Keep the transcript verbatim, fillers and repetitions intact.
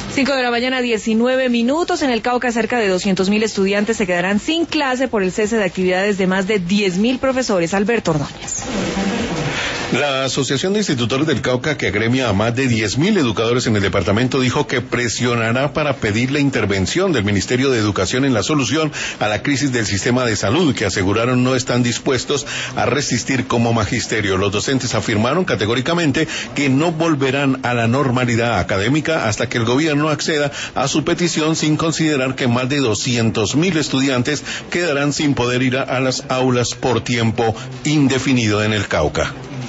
Cinco de la mañana, diecinueve minutos. En el Cauca, cerca de doscientos mil estudiantes se quedarán sin clase por el cese de actividades de más de diez mil profesores. Alberto Ordóñez. La Asociación de Institutores del Cauca, que agremia a más de diez mil educadores en el departamento, dijo que presionará para pedir la intervención del Ministerio de Educación en la solución a la crisis del sistema de salud, que aseguraron no están dispuestos a resistir como magisterio. Los docentes afirmaron categóricamente que no volverán a la normalidad académica hasta que el gobierno acceda a su petición, sin considerar que más de doscientos mil estudiantes quedarán sin poder ir a, a las aulas por tiempo indefinido en el Cauca.